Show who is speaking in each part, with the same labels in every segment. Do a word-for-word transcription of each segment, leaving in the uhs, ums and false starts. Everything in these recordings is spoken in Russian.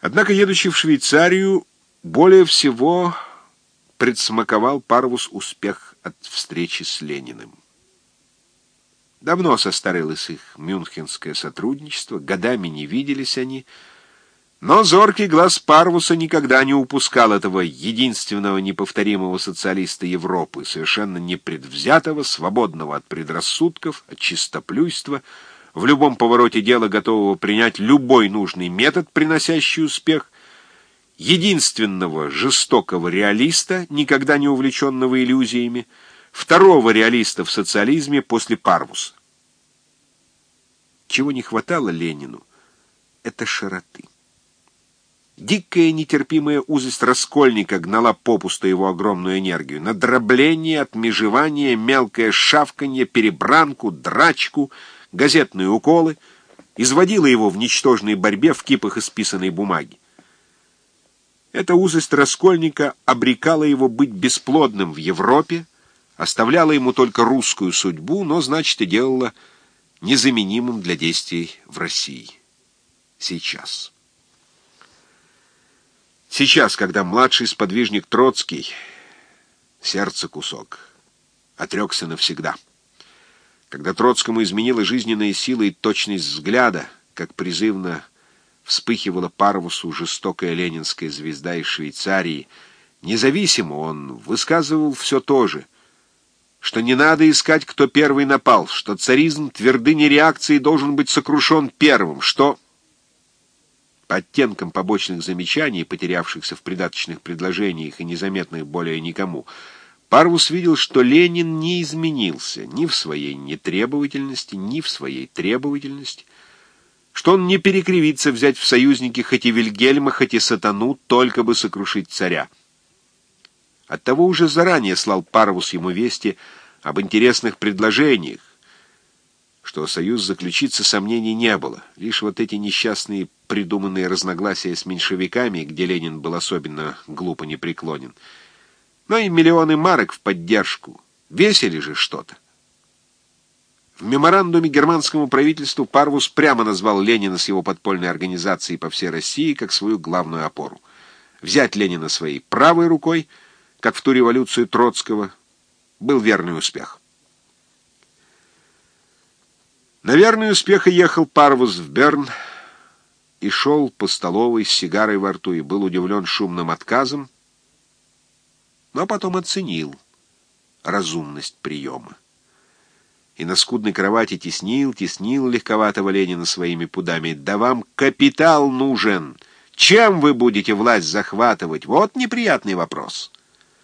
Speaker 1: Однако, едучи в Швейцарию, более всего предсмаковал Парвус успех от встречи с Лениным. Давно состарилось их мюнхенское сотрудничество, годами не виделись они, но зоркий глаз Парвуса никогда не упускал этого единственного неповторимого социалиста Европы, совершенно непредвзятого, свободного от предрассудков, от чистоплюйства, в любом повороте дела готового принять любой нужный метод, приносящий успех, единственного жестокого реалиста, никогда не увлеченного иллюзиями, второго реалиста в социализме после Парвуса. Чего не хватало Ленину, это широты. Дикая нетерпимая узость раскольника гнала попусту его огромную энергию. На дробление, отмежевание, мелкое шавканье, перебранку, драчку, газетные уколы изводила его в ничтожной борьбе в кипах исписанной бумаги. Эта узость раскольника обрекала его быть бесплодным в Европе, оставляла ему только русскую судьбу, но, значит, и делала незаменимым для действий в России. Сейчас. Сейчас, когда младший сподвижник Троцкий, сердце кусок, отрекся навсегда. Когда Троцкому изменила жизненная сила и точность взгляда, как призывно вспыхивала Парвусу жестокая ленинская звезда из Швейцарии, независимо он высказывал все то же, что не надо искать, кто первый напал, что царизм твердыни реакции должен быть сокрушен первым, что... По оттенкам побочных замечаний, потерявшихся в придаточных предложениях и незаметных более никому, Парвус видел, что Ленин не изменился ни в своей нетребовательности, ни в своей требовательности, что он не перекривится взять в союзники хоть и Вильгельма, хоть и сатану, только бы сокрушить царя. Оттого уже заранее слал Парвус ему вести об интересных предложениях, что союз заключиться сомнений не было. Лишь вот эти несчастные придуманные разногласия с меньшевиками, где Ленин был особенно глупо непреклонен, но и миллионы марок в поддержку. Весили же что-то. В меморандуме германскому правительству Парвус прямо назвал Ленина с его подпольной организацией по всей России как свою главную опору. Взять Ленина своей правой рукой, как в ту революцию Троцкого, был верный успех. На верный успех и ехал Парвус в Берн и шел по столовой с сигарой во рту и был удивлен шумным отказом, но потом оценил разумность приема. И на скудной кровати теснил, теснил легковатого Ленина своими пудами. «Да вам капитал нужен! Чем вы будете власть захватывать? Вот неприятный вопрос!»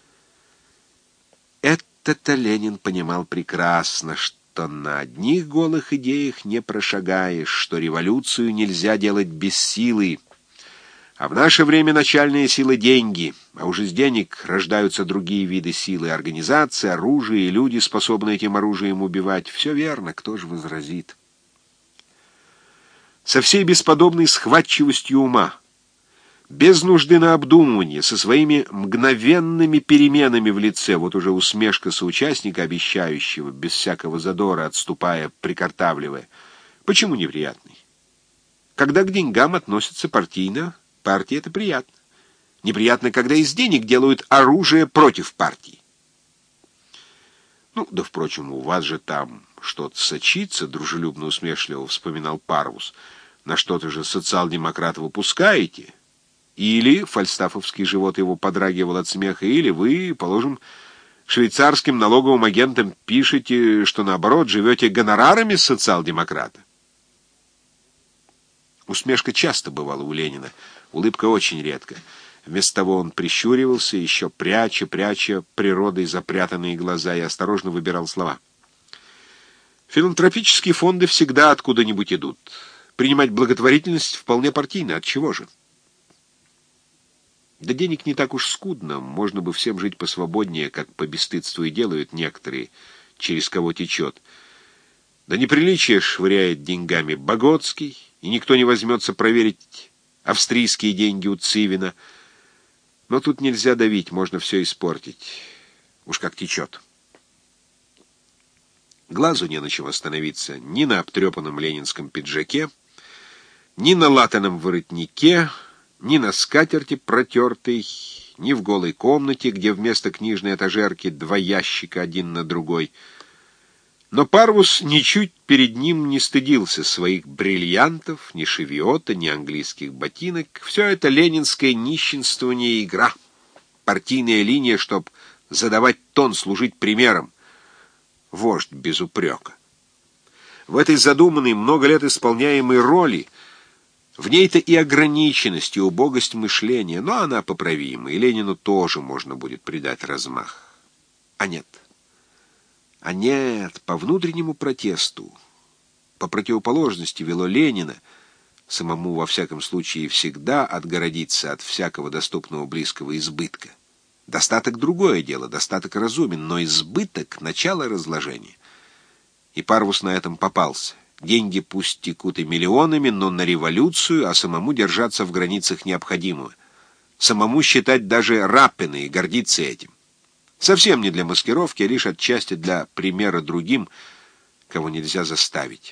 Speaker 1: Это-то Ленин понимал прекрасно, что на одних голых идеях не прошагаешь, что революцию нельзя делать без силы. А в наше время начальная сила — деньги, а уже с денег рождаются другие виды силы, организации, оружие и люди, способные этим оружием убивать. Все верно, кто же возразит? Со всей бесподобной схватчивостью ума, без нужды на обдумывание, со своими мгновенными переменами в лице, вот уже усмешка соучастника, обещающего, без всякого задора, отступая, прикартавливая. Почему неприятный? Когда к деньгам относятся партийно, партии это приятно. Неприятно, когда из денег делают оружие против партии. Ну, да, впрочем, у вас же там что-то сочится, дружелюбно усмешливо вспоминал Парвус. На что-то же социал-демократ выпускаете. Или, фальстафовский живот его подрагивал от смеха, или вы, положим, швейцарским налоговым агентам пишете, что, наоборот, живете гонорарами социал-демократа. Усмешка часто бывала у Ленина, улыбка очень редко. Вместо того он прищуривался, еще пряча, пряча природой запрятанные глаза, и осторожно выбирал слова. Филантропические фонды всегда откуда-нибудь идут. Принимать благотворительность вполне партийно, отчего же? Да денег не так уж скудно, можно бы всем жить посвободнее, как по бесстыдству и делают некоторые, через кого течет. Да неприличие швыряет деньгами Богоцкий, и никто не возьмется проверить австрийские деньги у Цивина. Но тут нельзя давить, можно все испортить. Уж как течет. Глазу не на чем остановиться ни на обтрепанном ленинском пиджаке, ни на латаном воротнике, ни на скатерти протертой, ни в голой комнате, где вместо книжной этажерки два ящика один на другой. Но Парвус ничуть перед ним не стыдился своих бриллиантов, ни шевиота, ни английских ботинок. Все это ленинское нищенствование и игра, партийная линия, чтоб задавать тон, служить примером. Вождь без упрека. В этой задуманной, много лет исполняемой роли в ней-то и ограниченность, и убогость мышления, но она поправима, и Ленину тоже можно будет придать размах. А нет. А нет, по внутреннему протесту, по противоположности вело Ленина, самому во всяком случае всегда отгородиться от всякого доступного близкого избытка. Достаток — другое дело, достаток разумен, но избыток — начало разложения. И Парвус на этом попался. Деньги пусть текут и миллионами, но на революцию, а самому держаться в границах необходимого. Самому считать даже Раппина и гордиться этим. Совсем не для маскировки, а лишь отчасти для примера другим, кого нельзя заставить.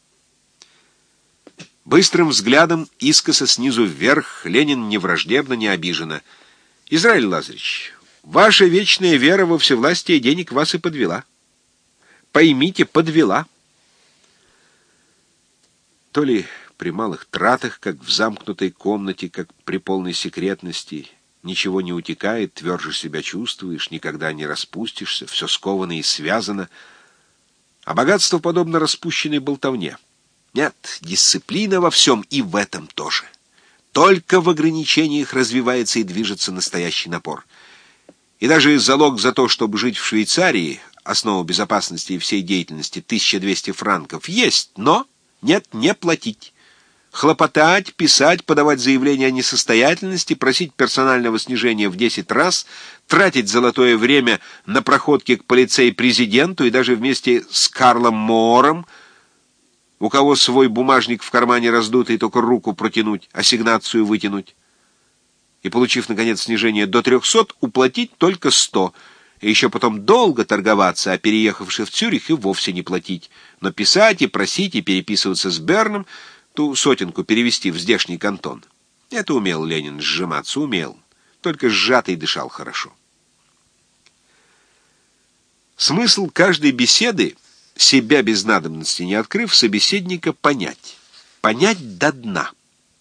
Speaker 1: Быстрым взглядом, искоса снизу вверх, Ленин не враждебно, не обиженно. «Израиль Лазаревич, ваша вечная вера во всевластие денег вас и подвела. Поймите, подвела». То ли при малых тратах, как в замкнутой комнате, как при полной секретности, ничего не утекает, тверже себя чувствуешь, никогда не распустишься, все сковано и связано. А богатство подобно распущенной болтовне. Нет, дисциплина во всем, и в этом тоже. Только в ограничениях развивается и движется настоящий напор. И даже залог за то, чтобы жить в Швейцарии, основа безопасности и всей деятельности, тысяча двести франков, есть, но нет, не платить. Хлопотать, писать, подавать заявление о несостоятельности, просить персонального снижения в десять раз, тратить золотое время на проходки к полицей-президенту и даже вместе с Карлом Моором, у кого свой бумажник в кармане раздутый, только руку протянуть, ассигнацию вытянуть. И, получив, наконец, снижение до трехсот, уплатить только сто, и еще потом долго торговаться, а переехавши в Цюрих и вовсе не платить, но писать и просить и переписываться с Берном, ту сотенку перевести в здешний кантон. Это умел Ленин сжиматься, умел, только сжатый дышал хорошо. Смысл каждой беседы, себя без надобности не открыв, собеседника понять. Понять до дна.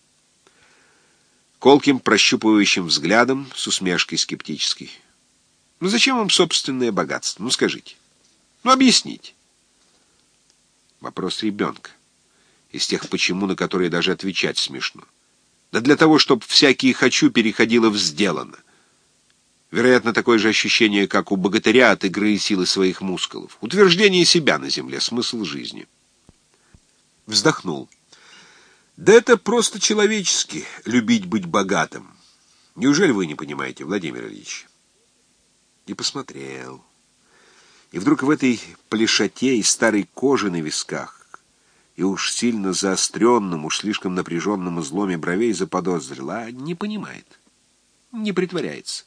Speaker 1: Колким прощупывающим взглядом, с усмешкой скептической. Ну зачем вам собственное богатство? Ну скажите. Ну объясните. Вопрос ребенка. Из тех «почему», на которые даже отвечать смешно. Да для того, чтобы всякие «хочу» переходило в «сделано». Вероятно, такое же ощущение, как у богатыря от игры и силы своих мускулов. Утверждение себя на земле, смысл жизни. Вздохнул. Да это просто человечески, любить быть богатым. Неужели вы не понимаете, Владимир Ильич? И посмотрел. И вдруг в этой плешоте и старой коже на висках, и уж сильно заостренном, уж слишком напряженном изломе бровей заподозрил, а не понимает, не притворяется.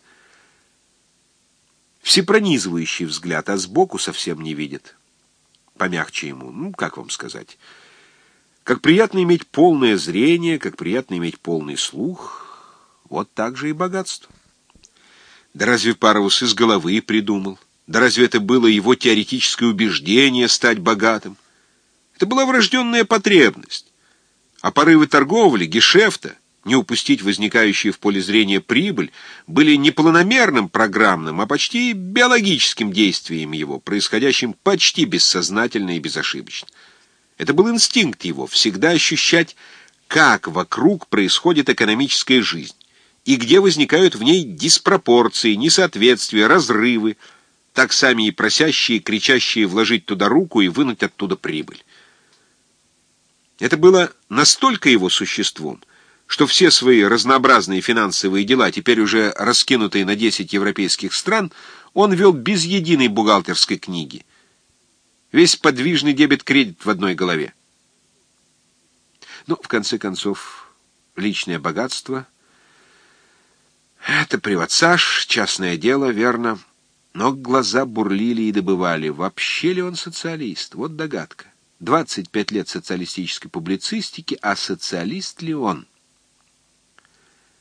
Speaker 1: Всепронизывающий взгляд, а сбоку совсем не видит. Помягче ему, ну, как вам сказать. Как приятно иметь полное зрение, как приятно иметь полный слух, вот так же и богатство. Да разве Парвус из головы придумал? Да разве это было его теоретическое убеждение стать богатым? Это была врожденная потребность. А порывы торговли, гешефта, не упустить возникающую в поле зрения прибыль, были не планомерным программным, а почти биологическим действием его, происходящим почти бессознательно и безошибочно. Это был инстинкт его, всегда ощущать, как вокруг происходит экономическая жизнь, и где возникают в ней диспропорции, несоответствия, разрывы, так сами и просящие, кричащие вложить туда руку и вынуть оттуда прибыль. Это было настолько его существом, что все свои разнообразные финансовые дела, теперь уже раскинутые на десять европейских стран, он вел без единой бухгалтерской книги. Весь подвижный дебет-кредит в одной голове. Ну, в конце концов, личное богатство — это приватсаж, частное дело, верно. Но глаза бурлили и добывали. Вообще ли он социалист? Вот догадка. двадцать пять лет социалистической публицистики, а социалист ли он?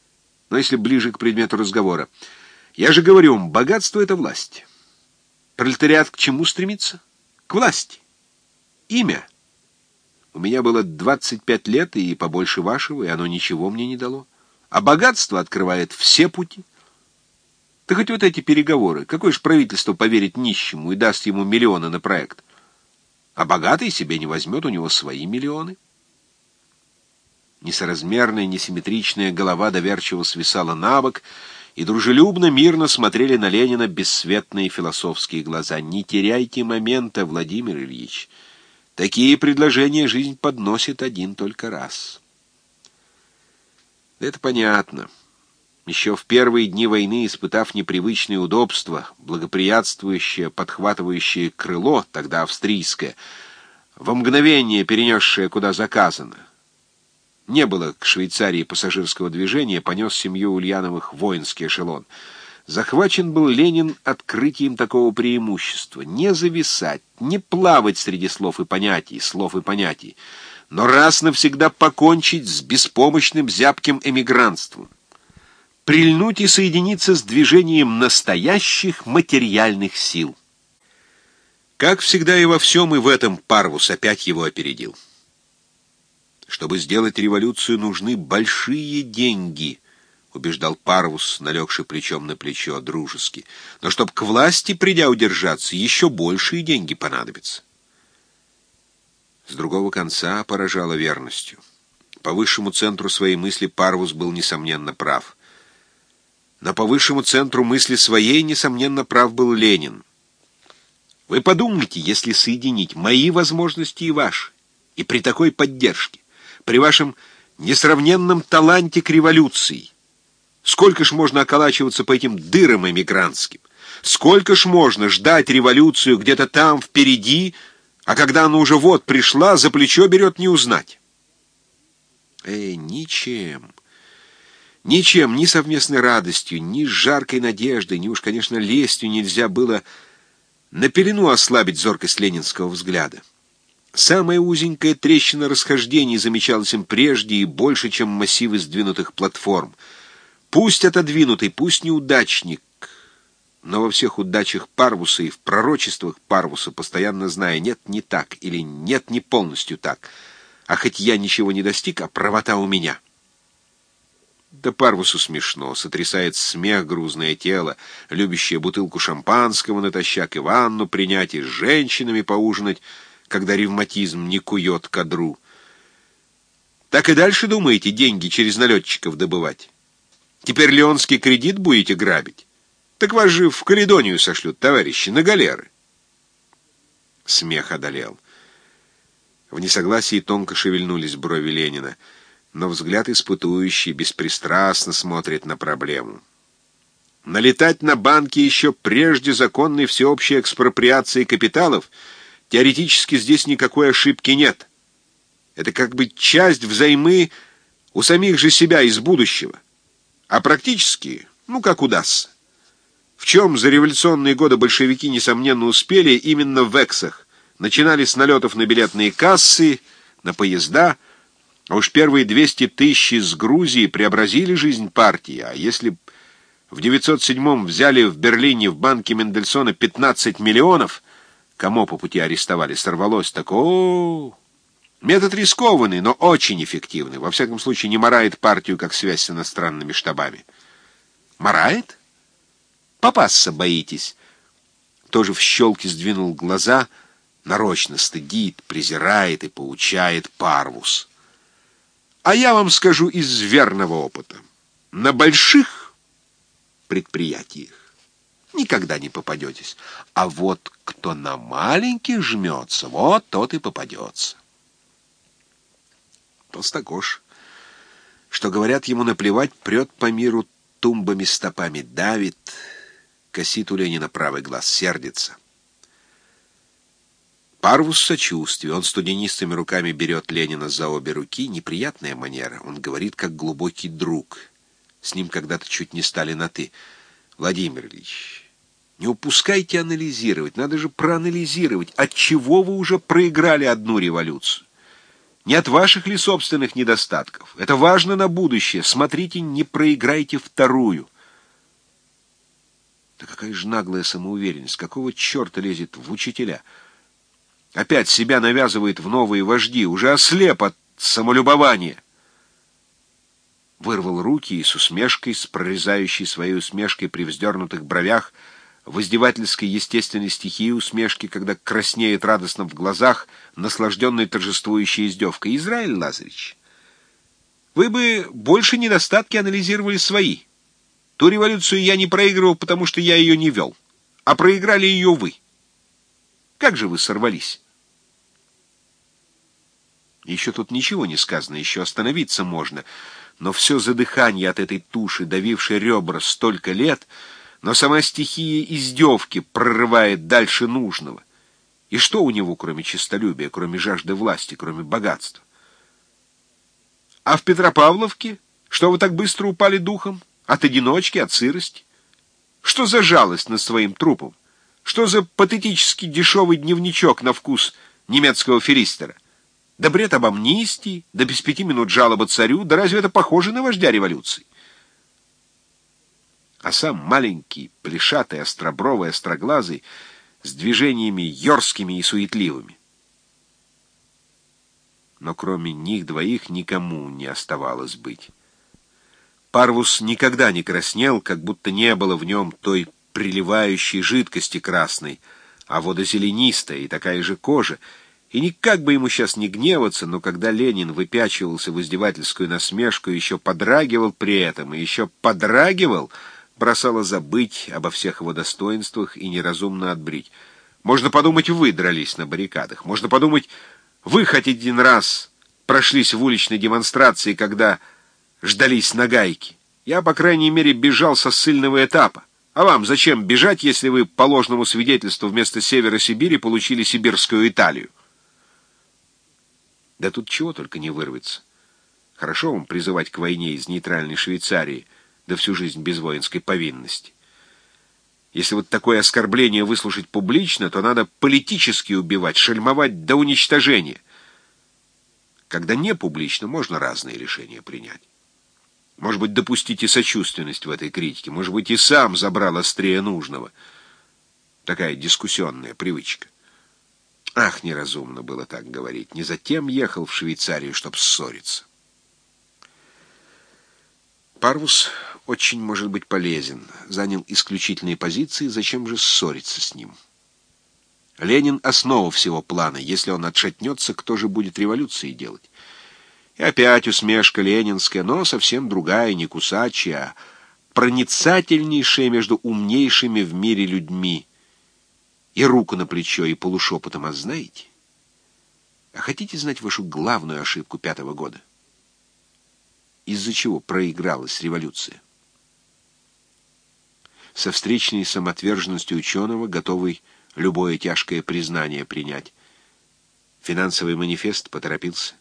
Speaker 1: Но если ближе к предмету разговора. Я же говорю вам, богатство — это власть. Пролетариат к чему стремится? К власти. Имя. У меня было двадцать пять лет и побольше вашего, и оно ничего мне не дало. А богатство открывает все пути. Да хоть вот эти переговоры. Какое же правительство поверит нищему и даст ему миллионы на проект? А богатый себе не возьмет, у него свои миллионы. Несоразмерная, несимметричная голова доверчиво свисала на бок, и дружелюбно, мирно смотрели на Ленина бесцветные философские глаза. «Не теряйте момента, Владимир Ильич. Такие предложения жизнь подносит один только раз». Это понятно. Еще в первые дни войны, испытав непривычные удобства, благоприятствующее, подхватывающее крыло, тогда австрийское, во мгновение перенесшее куда заказано, не было к Швейцарии пассажирского движения, понес семью Ульяновых воинский эшелон. Захвачен был Ленин открытием такого преимущества. Не зависать, не плавать среди слов и понятий, слов и понятий, но раз навсегда покончить с беспомощным зябким эмигрантством. Прильнуть и соединиться с движением настоящих материальных сил. Как всегда и во всем, и в этом Парвус опять его опередил. «Чтобы сделать революцию, нужны большие деньги», — убеждал Парвус, налегший плечом на плечо дружески. «Но чтоб к власти, придя удержаться, еще большие деньги понадобятся». С другого конца поражало верностью. По высшему центру своей мысли Парвус был, несомненно, прав. Но по высшему центру мысли своей, несомненно, прав был Ленин. Вы подумайте, если соединить мои возможности и ваши, и при такой поддержке, при вашем несравненном таланте к революции, сколько ж можно околачиваться по этим дырам эмигрантским? Сколько ж можно ждать революцию где-то там впереди, а когда она уже вот пришла, за плечо берет не узнать? Эй, ничем, ничем, ни совместной радостью, ни жаркой надеждой, ни уж, конечно, лестью нельзя было на пелену ослабить зоркость ленинского взгляда. Самая узенькая трещина расхождений замечалась им прежде и больше, чем массивы сдвинутых платформ. Пусть отодвинутый, пусть неудачник, но во всех удачах Парвуса и в пророчествах Парвуса, постоянно зная «нет, не так» или «нет, не полностью так», а хоть я ничего не достиг, а правота у меня. Да Парвусу смешно, сотрясает смех грузное тело, любящее бутылку шампанского натощак и ванну принять и с женщинами поужинать, когда ревматизм не кует кадру. Так и дальше думаете деньги через налетчиков добывать? Теперь леонский кредит будете грабить? Так вас же в Каледонию сошлют, товарищи, на галеры. Смех одолел. В несогласии тонко шевельнулись брови Ленина, но взгляд испытующий беспристрастно смотрит на проблему. Налетать на банки еще прежде законной всеобщей экспроприации капиталов теоретически здесь никакой ошибки нет. Это как бы часть взаймы у самих же себя из будущего. А практически, ну как удастся. В чем за революционные годы большевики, несомненно, успели, именно в эксах. Начинали с налетов на билетные кассы, на поезда, а уж первые двести тысяч из Грузии преобразили жизнь партии. А если в девятьсот седьмом взяли в Берлине в банке Мендельсона пятнадцать миллионов, кому по пути арестовали, сорвалось, так о, метод рискованный, но очень эффективный. Во всяком случае, не марает партию, как связь с иностранными штабами. Марает? Попасться боитесь. Тоже в щелке сдвинул глаза, нарочно стыдит, презирает и поучает Парвус. А я вам скажу из верного опыта. На больших предприятиях никогда не попадетесь. А вот кто на маленьких жмется, вот тот и попадется. Толстокож, что, говорят, ему наплевать, прет по миру тумбами стопами, давит, косит у Ленина правый глаз, сердится. Парвус сочувствие. Он студенистыми руками берет Ленина за обе руки. Неприятная манера. Он говорит, как глубокий друг. С ним когда-то чуть не стали на «ты». Владимир Ильич, не упускайте анализировать. Надо же проанализировать, отчего вы уже проиграли одну революцию. Не от ваших ли собственных недостатков? Это важно на будущее. Смотрите, не проиграйте вторую. Да какая же наглая самоуверенность! Какого черта лезет в учителя? Опять себя навязывает в новые вожди, уже ослеп от самолюбования. Вырвал руки и с усмешкой, с прорезающей своей усмешкой при вздернутых бровях, в издевательской естественной стихии усмешки, когда краснеет радостно в глазах, наслажденной торжествующей издевкой. Израиль Лазаревич, вы бы больше недостатки анализировали свои. Ту революцию я не проигрывал, потому что я ее не вел, а проиграли ее вы. Как же вы сорвались? Еще тут ничего не сказано, еще остановиться можно, но все задыхание от этой туши, давившей ребра столько лет, но сама стихия издевки прорывает дальше нужного. И что у него, кроме честолюбия, кроме жажды власти, кроме богатства? А в Петропавловке? Что вы так быстро упали духом? От одиночки, от сырости? Что за жалость над своим трупом? Что за патетический дешевый дневничок на вкус немецкого филистера? Да бред об амнистии, да без пяти минут жалоба царю, да разве это похоже на вождя революции? А сам маленький, плешатый, остробровый, остроглазый, с движениями ёрскими и суетливыми. Но кроме них двоих никому не оставалось быть. Парвус никогда не краснел, как будто не было в нем той приливающей жидкости красной, а водозеленистая и такая же кожа, и никак бы ему сейчас не гневаться, но когда Ленин выпячивался в издевательскую насмешку, еще подрагивал при этом, и еще подрагивал, бросало забыть обо всех его достоинствах и неразумно отбрить. Можно подумать, вы дрались на баррикадах. Можно подумать, вы хоть один раз прошлись в уличной демонстрации, когда ждались нагайки. Я, по крайней мере, бежал со ссыльного этапа. А вам зачем бежать, если вы по ложному свидетельству вместо Севера Сибири получили сибирскую Италию? Да тут чего только не вырвется. Хорошо вам призывать к войне из нейтральной Швейцарии, да всю жизнь без воинской повинности. Если вот такое оскорбление выслушать публично, то надо политически убивать, шельмовать до уничтожения. Когда не публично, можно разные решения принять. Может быть, допустить и сочувственность в этой критике, может быть, и сам забрал острее нужного. Такая дискуссионная привычка. Ах, неразумно было так говорить. Не затем ехал в Швейцарию, чтобы ссориться. Парвус очень может быть полезен, занял исключительные позиции, зачем же ссориться с ним? Ленин — основа всего плана. Если он отшатнется, кто же будет революции делать? И опять усмешка ленинская, но совсем другая, не кусачая, а проницательнейшая между умнейшими в мире людьми. И руку на плечо, и полушепотом: а знаете? А хотите знать вашу главную ошибку пятого года? Из-за чего проигралась революция? Со встречной самоотверженностью ученого, готовый любое тяжкое признание принять. Финансовый манифест поторопился.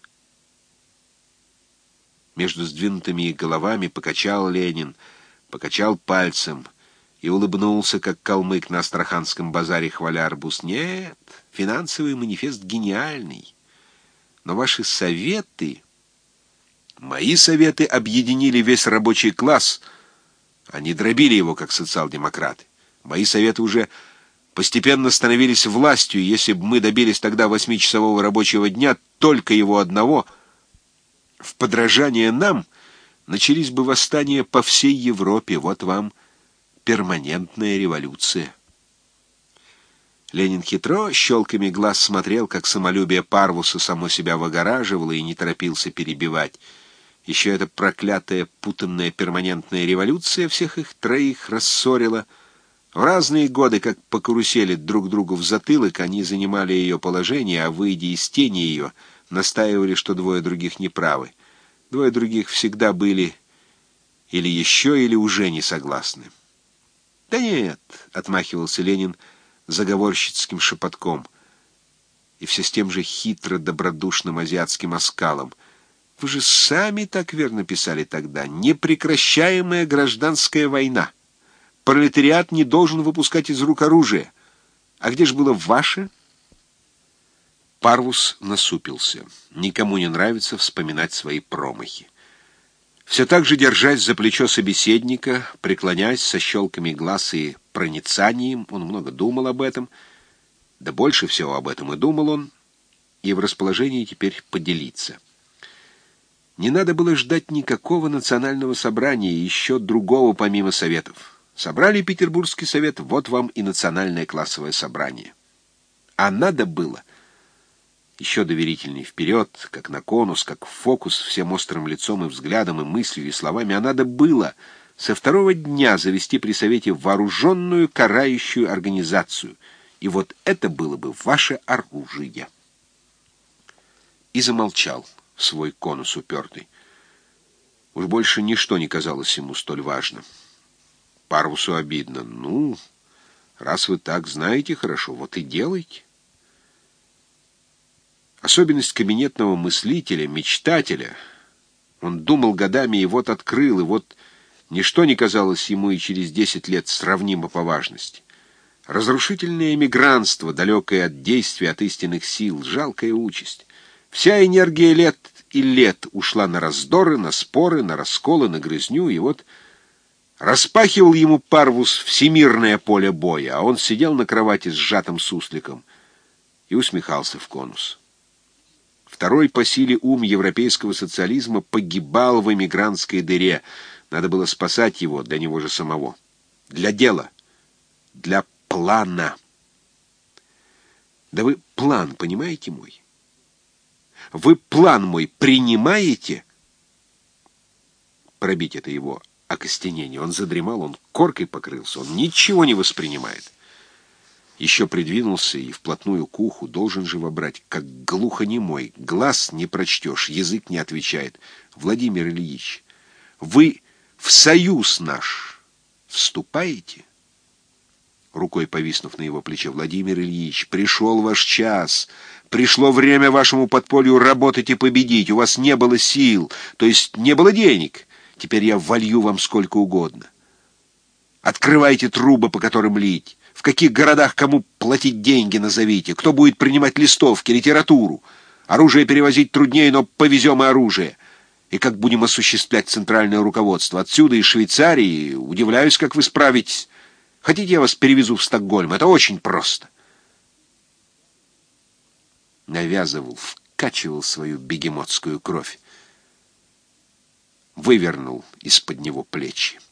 Speaker 1: Между сдвинутыми головами покачал Ленин, покачал пальцем и улыбнулся, как калмык на Астраханском базаре, хваля арбуз. Нет, финансовый манифест гениальный. Но ваши советы... Мои советы объединили весь рабочий класс. Они дробили его, как социал-демократы. Мои советы уже постепенно становились властью, и если бы мы добились тогда восьмичасового рабочего дня, только его одного, в подражание нам начались бы восстания по всей Европе. Вот вам перманентная революция. Ленин хитро щелками глаз смотрел, как самолюбие Парвуса само себя выгораживало, и не торопился перебивать. Еще эта проклятая путанная перманентная революция всех их троих рассорила. В разные годы, как по карусели друг другу в затылок, они занимали ее положение, а, выйдя из тени ее, настаивали, что двое других неправы. Двое других всегда были или еще, или уже не согласны. «Да нет», — отмахивался Ленин заговорщицким шепотком, и все с тем же хитро-добродушным азиатским оскалом. «Вы же сами так верно писали тогда. Непрекращаемая гражданская война. Пролетариат не должен выпускать из рук оружие. А где же было ваше?» Парвус насупился. Никому не нравится вспоминать свои промахи. Все так же, держась за плечо собеседника, преклоняясь со щелками глаз и проницанием, он много думал об этом, да больше всего об этом и думал он, и в расположении теперь поделиться. Не надо было ждать никакого национального собрания, еще другого помимо советов. Собрали Петербургский совет, вот вам и национальное классовое собрание. А надо было еще доверительней вперед, как на конус, как в фокус, всем острым лицом и взглядом, и мыслью, и словами, а надо было со второго дня завести при совете вооруженную карающую организацию. И вот это было бы ваше оружие. И замолчал свой конус упертый. Уж больше ничто не казалось ему столь важным. Парвусу обидно. Ну, раз вы так знаете хорошо, вот и делайте. Особенность кабинетного мыслителя, мечтателя. Он думал годами и вот открыл, и вот ничто не казалось ему и через десять лет сравнимо по важности. Разрушительное эмигрантство, далекое от действия, от истинных сил, жалкая участь. Вся энергия лет и лет ушла на раздоры, на споры, на расколы, на грызню, и вот распахивал ему Парвус всемирное поле боя, а он сидел на кровати с сжатым сусликом и усмехался в конус. Второй по силе ум европейского социализма погибал в эмигрантской дыре. Надо было спасать его, для него же самого. Для дела. Для плана. Да вы план понимаете мой? Вы план мой принимаете? Пробить это его окостенение. Он задремал, он коркой покрылся, он ничего не воспринимает. Еще придвинулся и вплотную к уху, должен же вобрать, как глухонемой. Глаз не прочтешь, язык не отвечает. Владимир Ильич, вы в союз наш вступаете? Рукой повиснув на его плече, Владимир Ильич, пришел ваш час. Пришло время вашему подполью работать и победить. У вас не было сил, то есть не было денег. Теперь я волью вам сколько угодно. Открывайте трубы, по которым лить. В каких городах кому платить деньги назовите. Кто будет принимать листовки, литературу. Оружие перевозить труднее, но повезем и оружие. И как будем осуществлять центральное руководство. Отсюда из Швейцарии. Удивляюсь, как вы справитесь. Хотите, я вас перевезу в Стокгольм? Это очень просто. Навязывал, вкачивал свою бегемотскую кровь. Вывернул из-под него плечи.